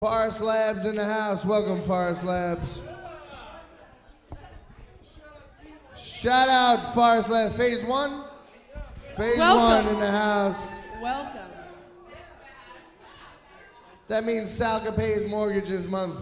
Forest Labs in the house. Welcome, Forest Labs. Shout out Forest Labs. Phase one? Phase one in the house. Welcome. That means Sal can pay his mortgage this month.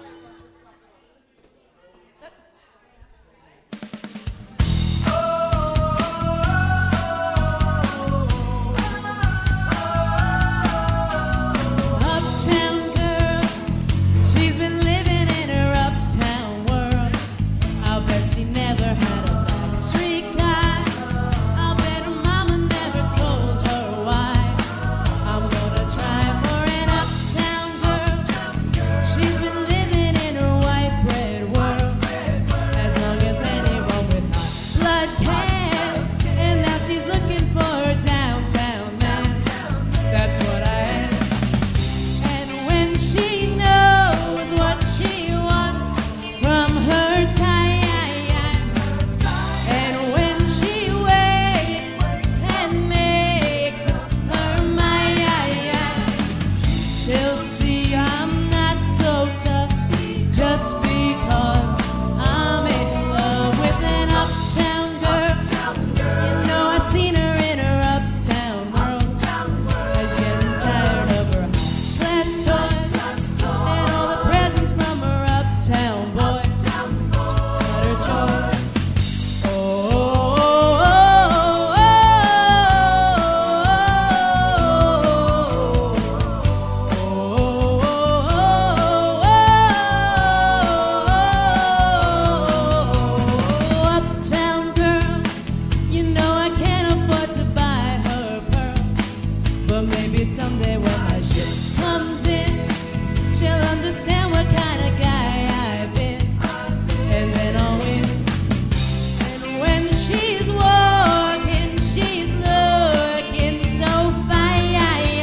Someday when my ship comes in, she'll understand what kind of guy I've been, and then I'll win. And when she's walking, she's looking so fine,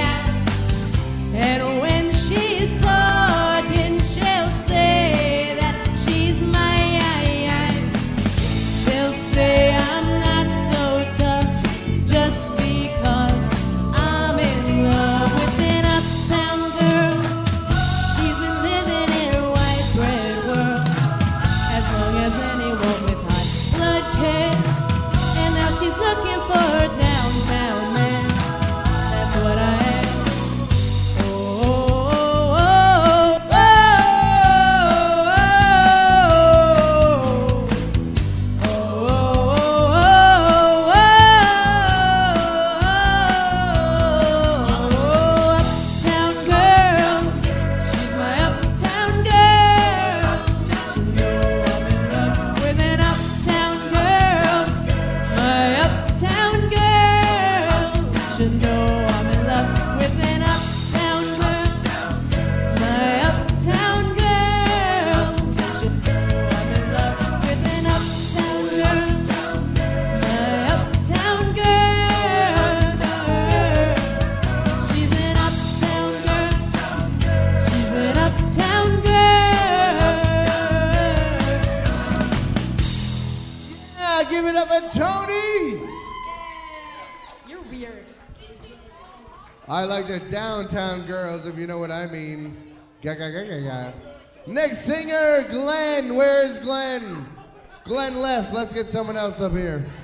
and when she's talking, she'll say that she's mine. She'll say I'm not so tough just because she's looking for a downtown man. That's what I am. Oh, oh, oh, oh, oh, oh, uptown girl. She's my uptown girl. She know I'm in love with an uptown girl. Uptown girl, should know I'm in love with an uptown girl. My uptown girl, should know I'm in love with an uptown girl. My uptown girl, she's an uptown girl. She's an uptown girl. Yeah, give it up for Tony. You're weird. I like the downtown girls, if you know what I mean. Next singer, Glenn. Where is Glenn? Glenn left. Let's get someone else up here.